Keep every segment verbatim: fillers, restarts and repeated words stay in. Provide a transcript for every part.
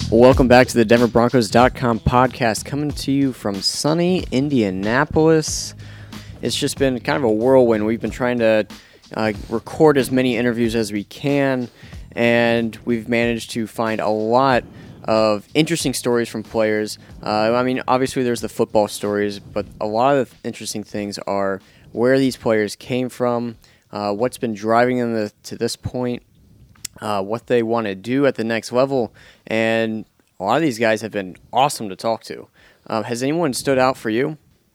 Welcome back to the Denver Broncos dot com podcast, coming to you from sunny Indianapolis. It's just been kind of a whirlwind. We've been trying to uh, record as many interviews as we can, and we've managed to find a lot of interesting stories from players. Uh, I mean, obviously there's the football stories, but a lot of the interesting things are where these players came from, uh, what's been driving them to, to this point, Uh, what they want to do at the next level, and a lot of these guys have been awesome to talk to. Um, has anyone stood out for you?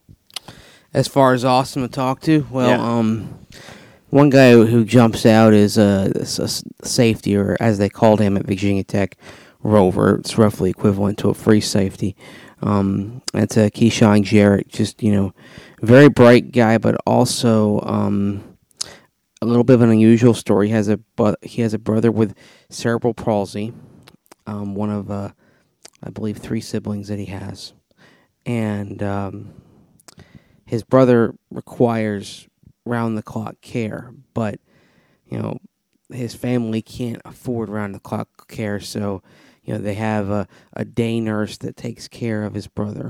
As far as awesome to talk to, well, Yeah. um, one guy who jumps out is a, a safety, or as they called him at Virginia Tech, Rover. It's roughly equivalent to a free safety. Um, that's a Keyshawn Jarrett, just you know, very bright guy, but also um, a little bit of an unusual story. He has a he has a brother with cerebral palsy, um, one of uh, I believe three siblings that he has, and um, his brother requires round the clock care, but you know his family can't afford round the clock care, so you know they have a, a day nurse that takes care of his brother.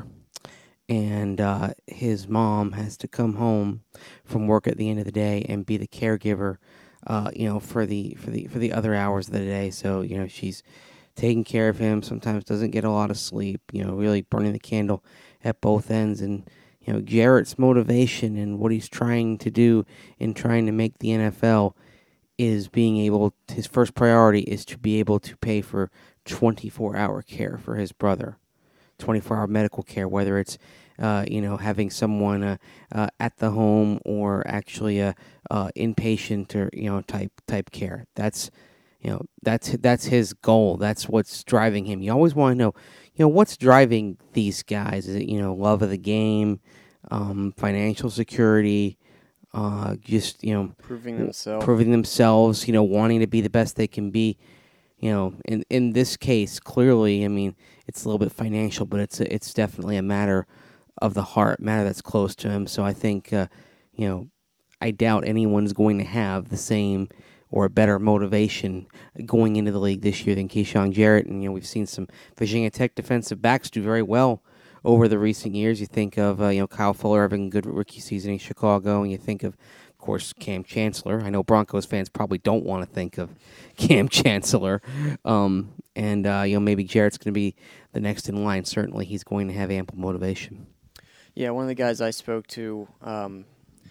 And uh, his mom has to come home from work at the end of the day and be the caregiver, uh, you know, for the for the for the other hours of the day. So you know she's taking care of him. Sometimes doesn't get a lot of sleep. You know, really burning the candle at both ends. And you know, Jarrett's motivation and what he's trying to do in trying to make the N F L is being able. His first priority is to be able to pay for twenty-four hour care for his brother. twenty-four hour medical care, whether it's uh, you know having someone uh, uh, at the home or actually a uh, inpatient or you know type type care. That's you know that's that's his goal. That's what's driving him. You always want to know, you know, what's driving these guys. Is it you know love of the game, um, financial security, uh, just you know Proving themselves, proving themselves. You know, wanting to be the best they can be. You know, in in this case, clearly, I mean, it's a little bit financial, but it's a, it's definitely a matter of the heart, matter that's close to him. So I think, uh, you know, I doubt anyone's going to have the same or a better motivation going into the league this year than Keyshawn Jarrett. And you know, we've seen some Virginia Tech defensive backs do very well over the recent years. You think of uh, you know Kyle Fuller having a good rookie season in Chicago, and you think of. Of course, Cam Chancellor. I know Broncos fans probably don't want to think of Cam Chancellor, um, and uh, you know maybe Jarrett's going to be the next in line. Certainly, he's going to have ample motivation. Yeah, one of the guys I spoke to, um,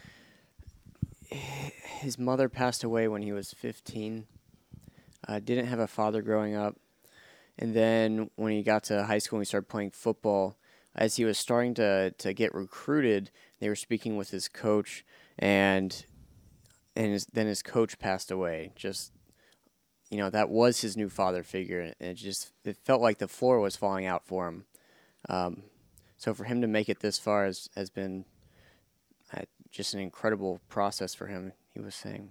his mother passed away when he was fifteen. Uh, didn't have a father growing up, and then when he got to high school and he started playing football, as he was starting to to get recruited, they were speaking with his coach. And and his, then his coach passed away. Just, you know, that was his new father figure. And it just it felt like the floor was falling out for him. Um, so for him to make it this far has, has been uh, just an incredible process for him, he was saying.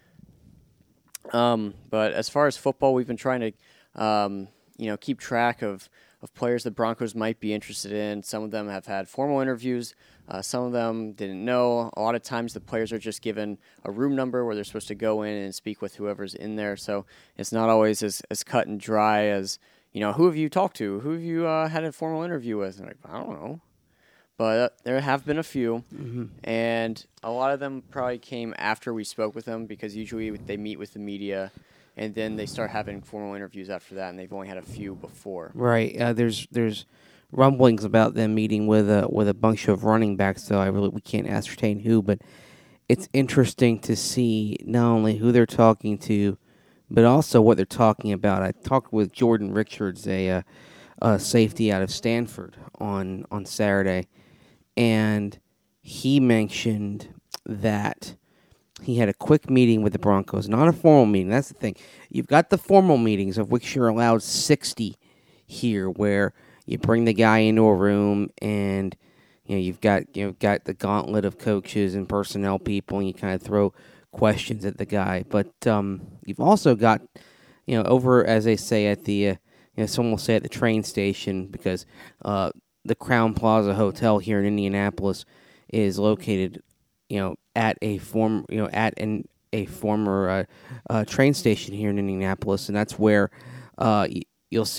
Um, but as far as football, we've been trying to, um, you know, keep track of, of players the Broncos might be interested in. Some of them have had formal interviews. Uh, some of them didn't know. A lot of times the players are just given a room number where they're supposed to go in and speak with whoever's in there. So it's not always as, as cut and dry as, you know, who have you talked to? Who have you uh, had a formal interview with? And like, I don't know. But uh, there have been a few. Mm-hmm. And a lot of them probably came after we spoke with them because usually they meet with the media and then they start having formal interviews after that, and they've only had a few before. Right. Uh, there's there's rumblings about them meeting with a with a bunch of running backs, though I really we can't ascertain who. But it's interesting to see not only who they're talking to, but also what they're talking about. I talked with Jordan Richards, a, uh, a safety out of Stanford, on on Saturday, and he mentioned that he had a quick meeting with the Broncos, not a formal meeting. That's the thing. You've got the formal meetings, of which you're allowed sixty here, where you bring the guy into a room and you know you've got you've got the gauntlet of coaches and personnel people, and you kind of throw questions at the guy. But um, you've also got you know over, as they say at the uh, you know someone will say at the train station, because uh, the Crown Plaza Hotel here in Indianapolis is located you know at a form you know at an a former uh, uh, train station here in Indianapolis, and that's where uh, y- you'll see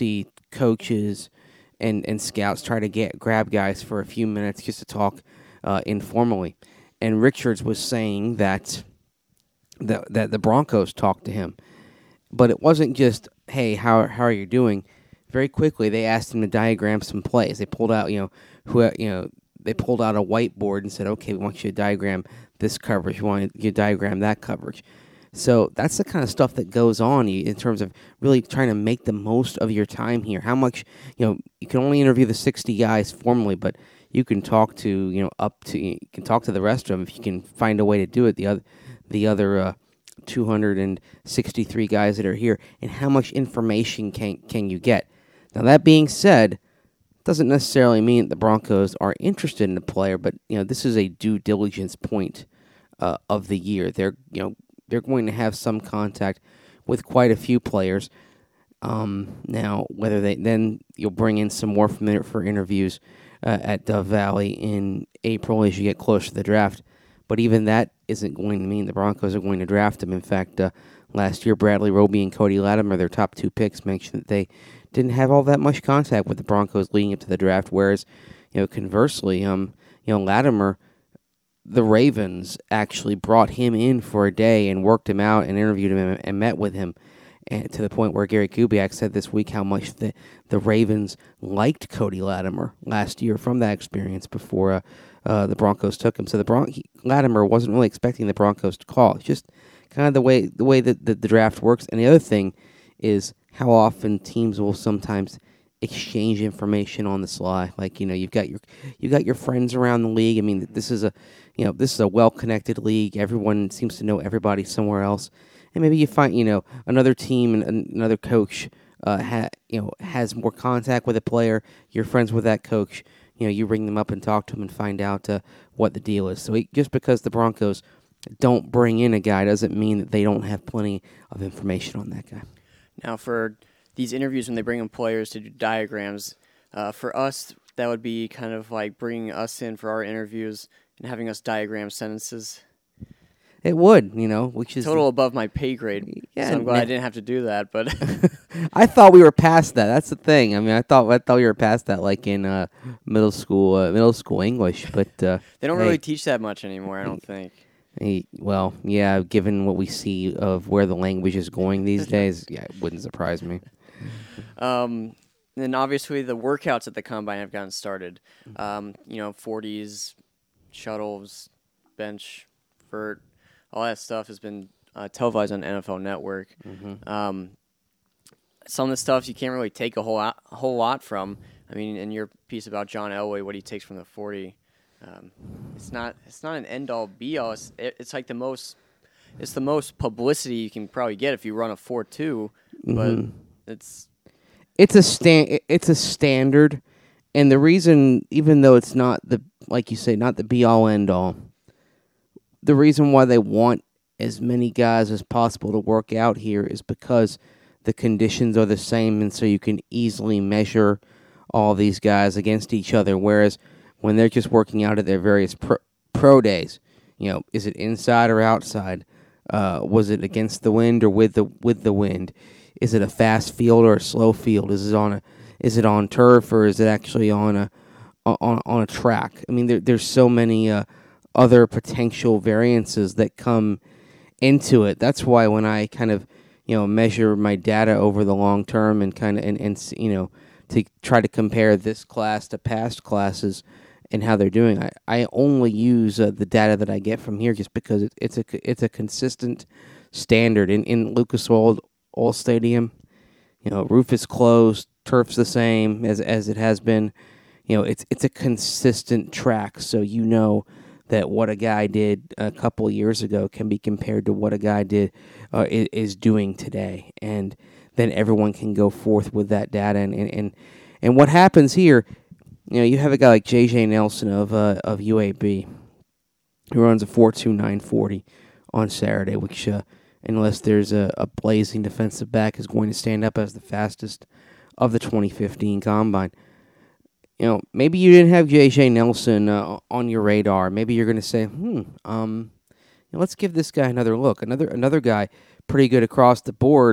coaches and, and scouts try to get grab guys for a few minutes just to talk uh, informally. And Richards was saying that the, that the Broncos talked to him. But it wasn't just, hey, how how are you doing? Very quickly, they asked him to diagram some plays. They pulled out, you know, who you know, they pulled out a whiteboard and said, okay, we want you to diagram this coverage. We want you to diagram that coverage. So that's the kind of stuff that goes on in terms of really trying to make the most of your time here. How much, you know, you can only interview the sixty guys formally, but you can talk to, you know, up to, you can talk to the rest of them if you can find a way to do it. The other, the other uh, two hundred sixty-three guys that are here, and how much information can can you get? Now, that being said, doesn't necessarily mean the Broncos are interested in the player, but you know this is a due diligence point uh, of the year. They're you know they're going to have some contact with quite a few players. Um, now, whether they then you'll bring in some more for, for interviews uh, at Dove Valley in April as you get closer to the draft, but even that isn't going to mean the Broncos are going to draft them. In fact, uh, last year Bradley Roby and Cody Latimer, their top two picks, mentioned that they didn't have all that much contact with the Broncos leading up to the draft, whereas, you know, conversely, um, you know, Latimer, the Ravens actually brought him in for a day and worked him out and interviewed him and, and met with him, and to the point where Gary Kubiak said this week how much the, the Ravens liked Cody Latimer last year from that experience before uh, uh, the Broncos took him. So the Bron- he, Latimer wasn't really expecting the Broncos to call. It's just kind of the way the way that the, the draft works. And the other thing is how often teams will sometimes exchange information on the sly. Like, you know, you've got your you got your friends around the league. I mean, this is a you know this is a well connected league. Everyone seems to know everybody somewhere else, and maybe you find you know another team and another coach uh, ha, you know has more contact with a player. You're friends with that coach. You know, you ring them up and talk to them and find out uh, what the deal is. So it, just because the Broncos don't bring in a guy doesn't mean that they don't have plenty of information on that guy. Now, for these interviews, when they bring in players to do diagrams, uh, for us, that would be kind of like bringing us in for our interviews and having us diagram sentences. It would, you know, which is total above my pay grade. Yeah, so I'm glad I didn't have to do that. But I thought we were past that. That's the thing. I mean, I thought I thought we were past that, like in uh, middle school, uh, middle school English. But uh, they don't hey, really teach that much anymore. I don't think. Hey, well, yeah, given what we see of where the language is going these days, yeah, it wouldn't surprise me. Um, and then obviously the workouts at the Combine have gotten started. Um, you know, forties, shuttles, bench, vert, all that stuff has been uh, televised on N F L Network. Mm-hmm. Um, some of the stuff you can't really take a whole lot, a whole lot from. I mean, in your piece about John Elway, what he takes from the forty. Um, it's not it's not an end all be all. It's, it, it's like the most it's the most publicity you can probably get if you run a four two, but mm-hmm. it's it's a stand it's a standard, and the reason, even though it's not the like you say, not the be all end all, the reason why they want as many guys as possible to work out here is because the conditions are the same, and so you can easily measure all these guys against each other, whereas when they're just working out at their various pro, pro days, you know, is it inside or outside? Uh, was it against the wind or with the with the wind? Is it a fast field or a slow field? Is it on a is it on turf or is it actually on a on on a track? I mean, there, there's so many uh, other potential variances that come into it. That's why when I kind of you know measure my data over the long term and kind of and, and you know to try to compare this class to past classes and how they're doing, I, I only use uh, the data that I get from here just because it, it's a it's a consistent standard. In in Lucas Oil, Oil Stadium, you know, roof is closed, turf's the same as as it has been. You know, it's it's a consistent track, so you know that what a guy did a couple of years ago can be compared to what a guy did uh, is, is doing today, and then everyone can go forth with that data. And and and, and what happens here? You know, you have a guy like J J Nelson of uh, of U A B who runs a four two nine forty on Saturday, which, uh, unless there's a, a blazing defensive back, is going to stand up as the fastest of the twenty fifteen Combine. You know, maybe you didn't have J J Nelson uh, on your radar. Maybe you're going to say, hmm, um, you know, let's give this guy another look. Another another guy pretty good across the board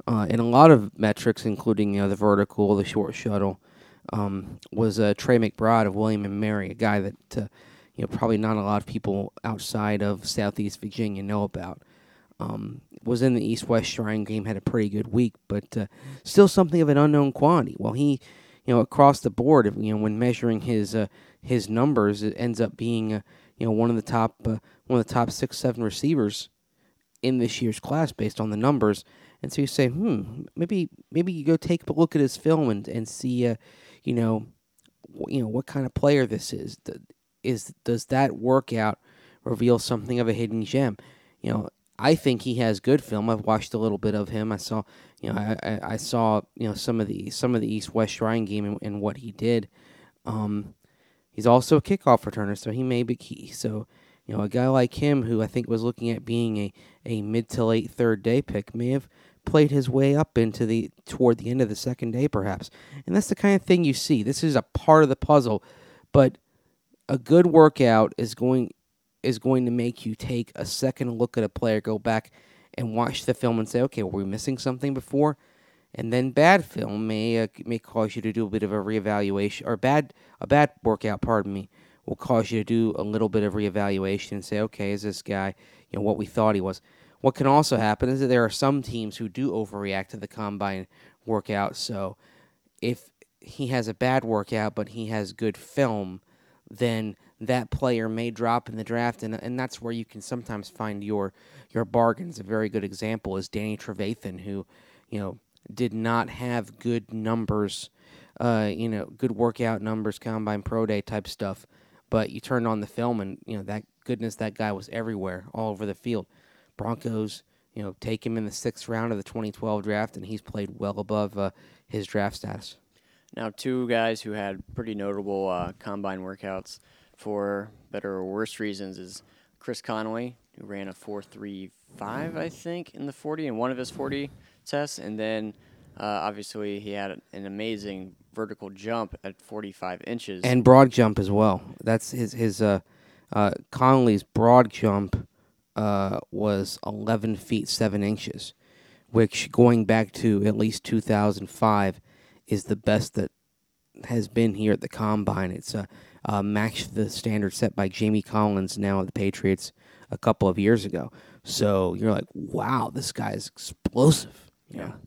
uh, in a lot of metrics, including you know the vertical, the short shuttle, um, was uh, Trey McBride of William and Mary, a guy that uh, you know probably not a lot of people outside of Southeast Virginia know about. Um, was in the East-West Shrine game, had a pretty good week, but uh, still something of an unknown quantity. Well, he, you know, across the board, you know, when measuring his uh, his numbers, it ends up being, uh, you know, one of the top uh, one of the top six, seven receivers in this year's class based on the numbers. And so you say, hmm, maybe maybe you go take a look at his film and and see, uh, you know, w- you know what kind of player this is. Is does that workout reveal something of a hidden gem? You know. I think he has good film. I've watched a little bit of him. I saw, you know, I, I, I saw, you know, some of the some of the East-West Shrine game and, and what he did. Um, he's also a kickoff returner, so he may be key. So, you know, a guy like him, who I think was looking at being a, a mid to late third day pick, may have played his way up into the toward the end of the second day, perhaps. And that's the kind of thing you see. This is a part of the puzzle, but a good workout is going. is going to make you take a second look at a player, go back and watch the film and say, okay, were we missing something before? And then bad film may uh, may cause you to do a bit of a reevaluation, or bad a bad workout, pardon me, will cause you to do a little bit of reevaluation and say, okay, is this guy, you know, what we thought he was? What can also happen is that there are some teams who do overreact to the combine workout. So if he has a bad workout but he has good film, then that player may drop in the draft, and and that's where you can sometimes find your your bargains. A very good example is Danny Trevathan, who, you know, did not have good numbers, uh, you know, good workout numbers, combine pro day type stuff, but you turned on the film and, you know, that goodness, that guy was everywhere, all over the field. Broncos, you know, take him in the sixth round of the twenty twelve draft, and he's played well above uh, his draft status. Now, two guys who had pretty notable uh, combine workouts for better or worse reasons is Chris Conway, who ran a four three five, I think, in the forty in one of his forty tests. And then, uh, obviously, he had an amazing vertical jump at forty-five inches. And broad jump as well. That's his, his uh, uh, Conley's broad jump uh, was eleven feet, seven inches, which, going back to at least two thousand five, is the best that has been here at the Combine. It's uh, uh, matched the standard set by Jamie Collins, now of the Patriots, a couple of years ago. So you're like, wow, this guy's explosive. Yeah. yeah.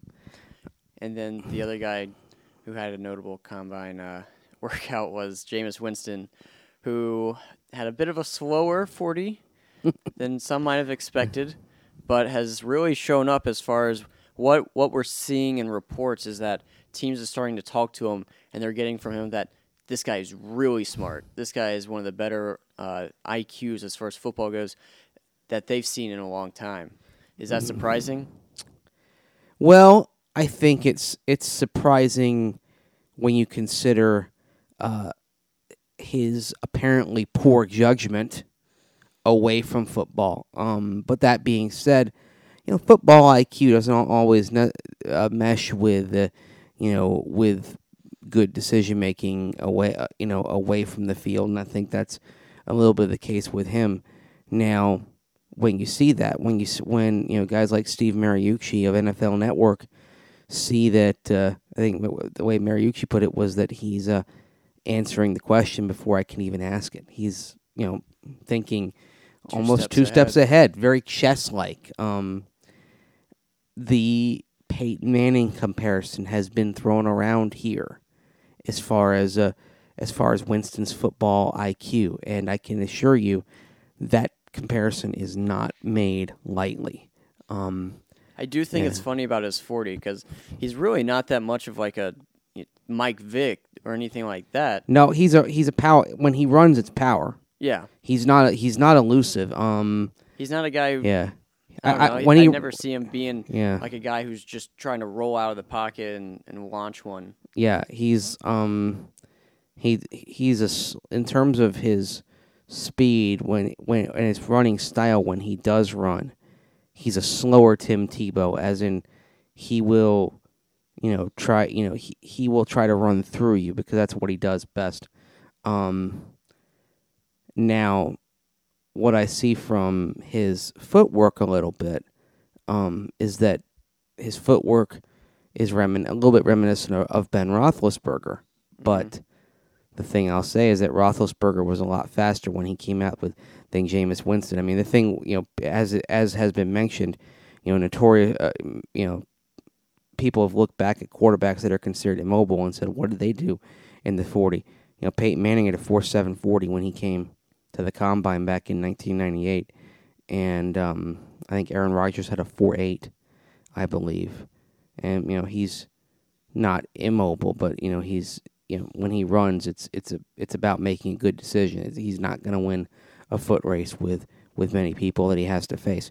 And then the other guy who had a notable Combine uh, workout was Jameis Winston, who had a bit of a slower forty than some might have expected, but has really shown up as far as what what we're seeing in reports is that teams are starting to talk to him, and they're getting from him that this guy is really smart. This guy is one of the better uh, I Qs as far as football goes that they've seen in a long time. Is that surprising? Well, I think it's it's surprising when you consider uh, his apparently poor judgment away from football. Um, but that being said, you know, football I Q doesn't always ne- uh, mesh with, uh, you know, with good decision making away, uh, you know, away from the field, and I think that's a little bit of the case with him. Now, when you see that, when you when you know guys like Steve Mariucci of N F L Network see that, uh, I think the way Mariucci put it was that he's uh, answering the question before I can even ask it. He's, you know, thinking two almost steps two ahead. steps ahead, very chess-like. Um, the Peyton Manning comparison has been thrown around here as far as uh, as far as Winston's football I Q, and I can assure you that comparison is not made lightly. Um, I do think yeah. it's funny about his forty because he's really not that much of like a Mike Vick or anything like that. No, he's a he's a power. When he runs, it's power. Yeah, he's not a, he's not elusive. Um, he's not a guy who. Yeah. I, don't know. I, when I he, never see him being yeah. like a guy who's just trying to roll out of the pocket and, and launch one. Yeah, he's um, he he's a in terms of his speed when when and his running style when he does run, he's a slower Tim Tebow, as in he will, you know, try you know he, he will try to run through you because that's what he does best. Um, now. What I see from his footwork a little bit um, is that his footwork is remin- a little bit reminiscent of, of Ben Roethlisberger. But Mm-hmm. the thing I'll say is that Roethlisberger was a lot faster when he came out with than Jameis Winston. I mean, the thing, you know, as as has been mentioned, you know, notorious, uh, you know, people have looked back at quarterbacks that are considered immobile and said, what did they do in the forty? You know, Peyton Manning had a four seven forty when he came to the combine back in nineteen ninety-eight, and um, I think Aaron Rodgers had a four eight, I believe, and you know he's not immobile, but you know he's you know when he runs, it's it's a it's about making a good decision. He's not going to win a foot race with with many people that he has to face.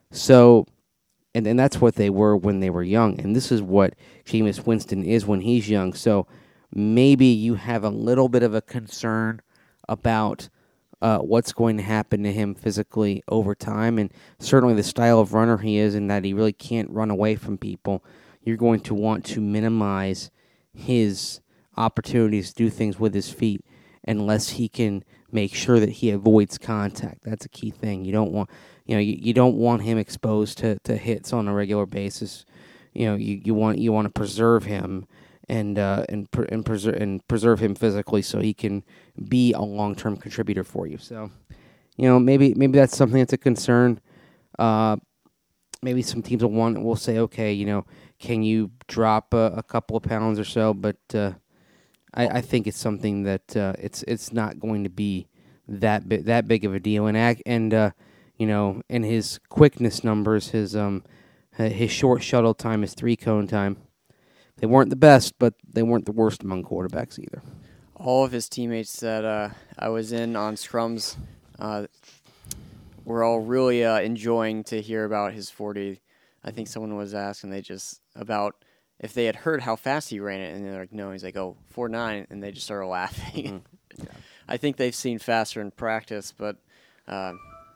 So, and and that's what they were when they were young, and this is what Jameis Winston is when he's young. So maybe you have a little bit of a concern about uh, what's going to happen to him physically over time, and certainly the style of runner he is, in that he really can't run away from people. You're going to want to minimize his opportunities to do things with his feet unless he can make sure that he avoids contact. That's a key thing. You don't want, you know, you, you don't want him exposed to, to hits on a regular basis. You know, you, you want you want to preserve him and uh, and pre- and preserve and preserve him physically so he can be a long term contributor for you. So, you know, maybe maybe that's something that's a concern. Uh, maybe some teams will want will say, okay, you know, can you drop a, a couple of pounds or so? But uh, I, I think it's something that uh, it's it's not going to be that bi- that big of a deal. And ac- and uh, you know, and his quickness numbers, his um his short shuttle time, his three cone time, they weren't the best, but they weren't the worst among quarterbacks either. All of his teammates that uh, I was in on scrums uh, were all really uh, enjoying to hear about his forty. I think someone was asking they just about if they had heard how fast he ran it, and they're like, no. He's like, oh, four nine, and they just started laughing. Mm-hmm. Yeah. I think they've seen faster in practice, but uh,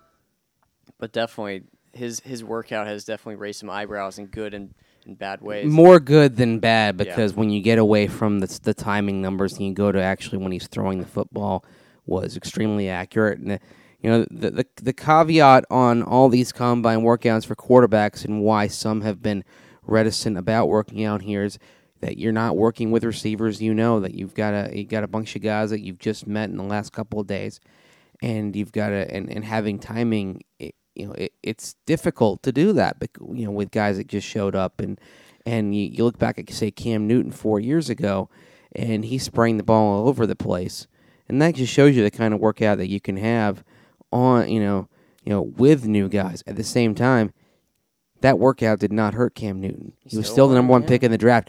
but definitely his his workout has definitely raised some eyebrows in good and in bad ways. More good than bad, because Yeah. when you get away from the, the timing numbers and you go to actually when he's throwing the football, was extremely accurate. And, you know, the, the the caveat on all these combine workouts for quarterbacks and why some have been reticent about working out here is that you're not working with receivers. You know that you've got a you got a bunch of guys that you've just met in the last couple of days, and you've got a and, and having timing. It, you know, it, it's difficult to do that. But you know, with guys that just showed up, and and you, you look back at say Cam Newton four years ago, and he spraying the ball all over the place, and that just shows you the kind of workout that you can have on you know you know with new guys. At the same time, that workout did not hurt Cam Newton. He was Still still the number one yeah. pick in the draft.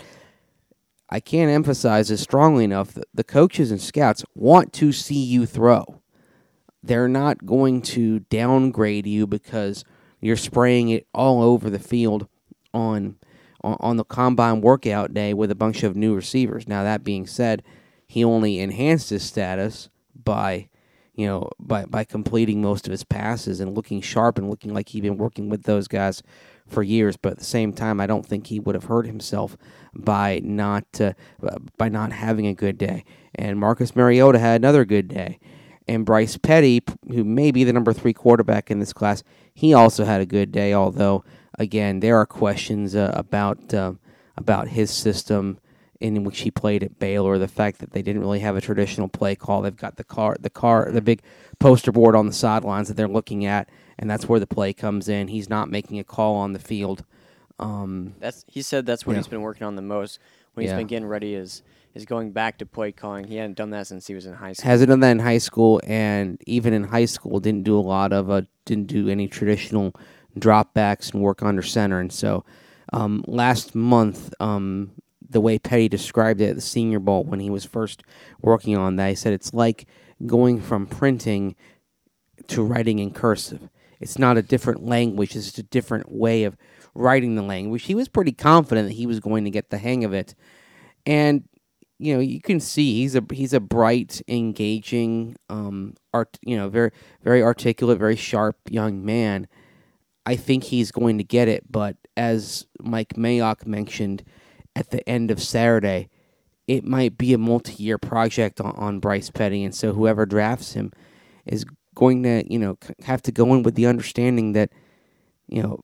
I can't emphasize this strongly enough that the coaches and scouts want to see you throw. They're not going to downgrade you because you're spraying it all over the field on, on on the combine workout day with a bunch of new receivers. Now, that being said, he only enhanced his status by, you know, by, by completing most of his passes and looking sharp and looking like he'd been working with those guys for years. But at the same time, I don't think he would have hurt himself by not uh, by not having a good day. And Marcus Mariota had another good day. And Bryce Petty, who may be the number three quarterback in this class, he also had a good day, although, again, there are questions uh, about uh, about his system in which he played at Baylor, the fact that they didn't really have a traditional play call. They've got the car, the car, the big poster board on the sidelines that they're looking at, and that's where the play comes in. He's not making a call on the field. Um, That's he said that's what yeah. he's been working on the most when he's Yeah. been getting ready is is going back to play calling. He hadn't done that since he was in high school. Hasn't done that in high school, and even in high school, didn't do a lot of, uh, didn't do any traditional dropbacks and work under center. And so, um, last month, um, the way Petty described it at the Senior Bowl when he was first working on that, he said it's like going from printing to writing in cursive. It's not a different language; it's just a different way of writing the language. He was pretty confident that he was going to get the hang of it, and you know, you can see he's a he's a bright, engaging, um, art, you know, very very articulate, very sharp young man. I think he's going to get it, but as Mike Mayock mentioned at the end of Saturday, it might be a multi-year project on, on Bryce Petty, and so whoever drafts him is going to, you know, have to go in with the understanding that, you know,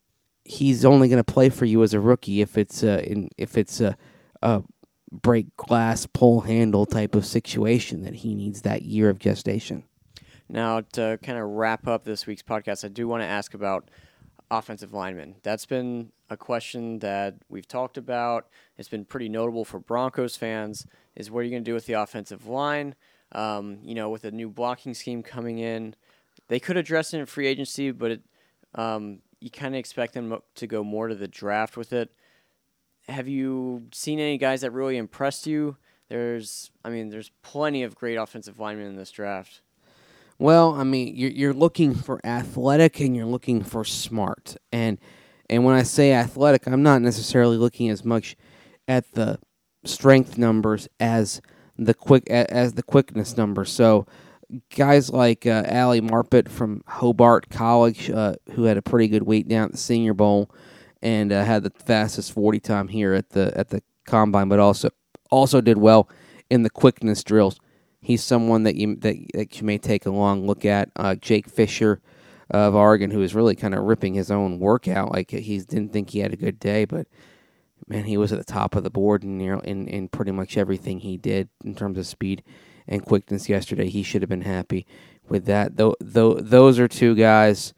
he's only going to play for you as a rookie if it's a, in, if it's a, a break glass, pull handle type of situation that he needs that year of gestation. Now, to kind of wrap up this week's podcast, I do want to ask about offensive linemen. That's been a question that we've talked about. It's been pretty notable for Broncos fans, is what are you going to do with the offensive line? Um, you know, with a new blocking scheme coming in, they could address it in free agency, but it, um, you kind of expect them to go more to the draft with it. Have you seen any guys that really impressed you? There's, I mean, there's plenty of great offensive linemen in this draft. Well, I mean, you're, you're looking for athletic and you're looking for smart. And and when I say athletic, I'm not necessarily looking as much at the strength numbers as the quick as the quickness numbers. So guys like uh, Ali Marpet from Hobart College, uh, who had a pretty good weight down at the Senior Bowl and uh, had the fastest forty time here at the at the combine, but also also did well in the quickness drills. He's someone that you that, that you may take a long look at. Uh, Jake Fisher of Oregon, who is really kind of ripping his own workout. Like he didn't think he had a good day, but man, he was at the top of the board in in, in pretty much everything he did in terms of speed and quickness yesterday. He should have been happy with that. Though, though those are two guys.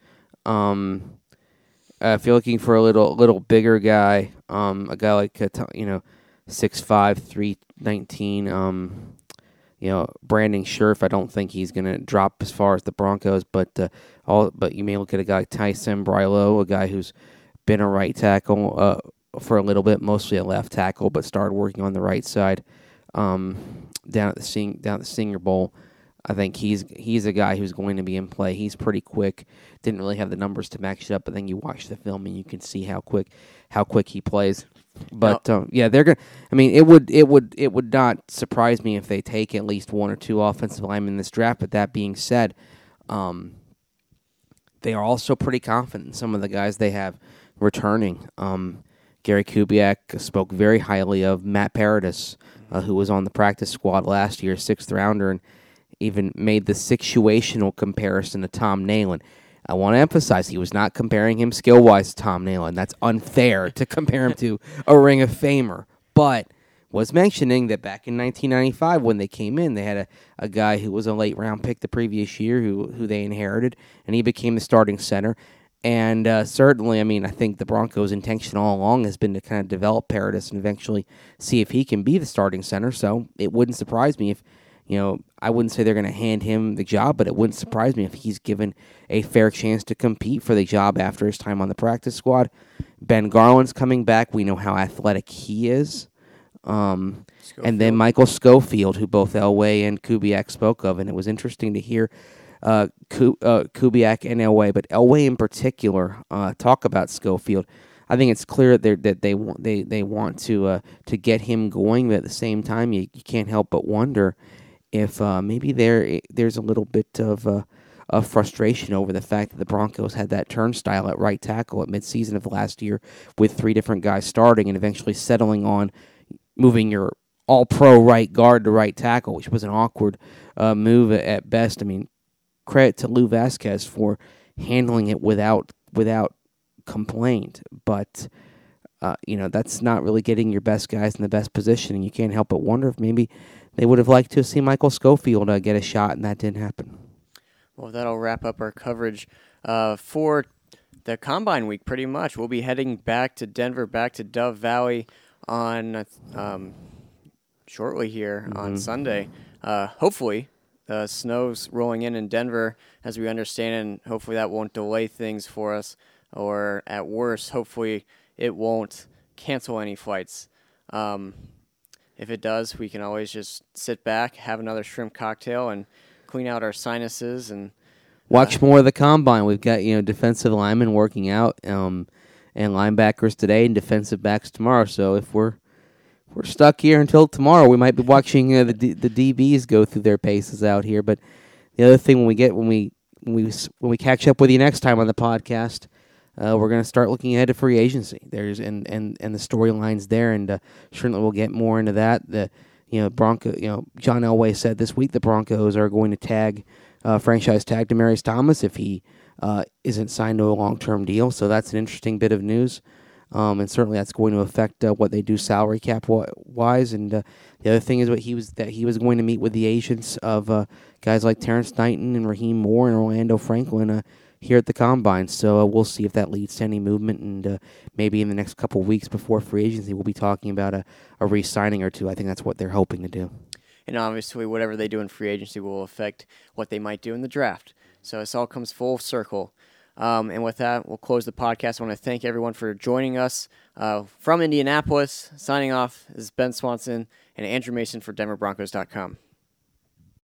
Um, uh, if you're looking for a little little bigger guy, um, a guy like uh, you know, six five, three nineteen. Um, You know, Brandon Scherf, I don't think he's going to drop as far as the Broncos, but uh, all. But you may look at a guy like Tyson Brilo, a guy who's been a right tackle uh, for a little bit, mostly a left tackle, but started working on the right side um, down at the Sing, down at the Senior Bowl. I think he's he's a guy who's going to be in play. He's pretty quick. Didn't really have the numbers to match it up, but then you watch the film and you can see how quick how quick he plays. But um, yeah, they're gonna. I mean, it would it would it would not surprise me if they take at least one or two offensive linemen in this draft. But that being said, um, they are also pretty confident in some of the guys they have returning. Um, Gary Kubiak spoke very highly of Matt Paradis, uh, who was on the practice squad last year, sixth rounder, and even made the situational comparison to Tom Nalen. I want to emphasize he was not comparing him skill-wise to Tom Nalen. That's unfair to compare him to a Ring of Famer. But was mentioning that back in nineteen ninety-five when they came in, they had a, a guy who was a late-round pick the previous year who who they inherited, and he became the starting center. And uh, certainly, I mean, I think the Broncos' intention all along has been to kind of develop Paradis and eventually see if he can be the starting center. So it wouldn't surprise me if, you know, I wouldn't say they're going to hand him the job, but it wouldn't surprise me if he's given a fair chance to compete for the job after his time on the practice squad. Ben Garland's coming back. We know how athletic he is. Um, and then Michael Schofield, who both Elway and Kubiak spoke of, and it was interesting to hear uh, Kubiak and Elway, but Elway in particular uh, talk about Schofield. I think it's clear that that they want they they want to uh, to get him going, but at the same time, you, you can't help but wonder if uh, maybe there there's a little bit of uh, of frustration over the fact that the Broncos had that turnstile at right tackle at midseason of last year with three different guys starting and eventually settling on moving your all-pro right guard to right tackle, which was an awkward uh, move at best. I mean, credit to Lou Vasquez for handling it without without complaint, but uh, you know, that's not really getting your best guys in the best position, and you can't help but wonder if maybe they would have liked to see Michael Schofield uh, get a shot, and that didn't happen. Well, that'll wrap up our coverage uh, for the Combine Week, pretty much. We'll be heading back to Denver, back to Dove Valley on um, shortly here mm-hmm. on Sunday. Uh, hopefully, the snow's rolling in in Denver, as we understand, and hopefully that won't delay things for us, or at worst, hopefully it won't cancel any flights. Um, if it does, we can always just sit back, have another shrimp cocktail, and clean out our sinuses and uh, watch more of the Combine. We've got, you know, defensive linemen working out, um, and linebackers today, and defensive backs tomorrow. So if we're if we're stuck here until tomorrow, we might be watching uh, the D- the D Bs go through their paces out here. But the other thing, when we get when we when we when we catch up with you next time on the podcast, uh, we're going to start looking ahead to free agency. There's and and, and the storylines there, and uh, certainly we'll get more into that. The you know Bronco, you know John Elway said this week the Broncos are going to tag uh, franchise tag Demaryius Thomas if he uh, isn't signed to a long-term deal. So that's an interesting bit of news. Um, and certainly that's going to affect uh, what they do salary cap wise. And uh, the other thing is what he was that he was going to meet with the agents of uh, guys like Terrence Knighton and Raheem Moore and Orlando Franklin uh, here at the Combine. So uh, we'll see if that leads to any movement. And uh, maybe in the next couple of weeks before free agency, we'll be talking about a, a re-signing or two. I think that's what they're hoping to do. And obviously, whatever they do in free agency will affect what they might do in the draft. So this all comes full circle. Um, and with that, we'll close the podcast. I want to thank everyone for joining us uh, from Indianapolis. Signing off is Ben Swanson and Andrew Mason for Denver Broncos dot com.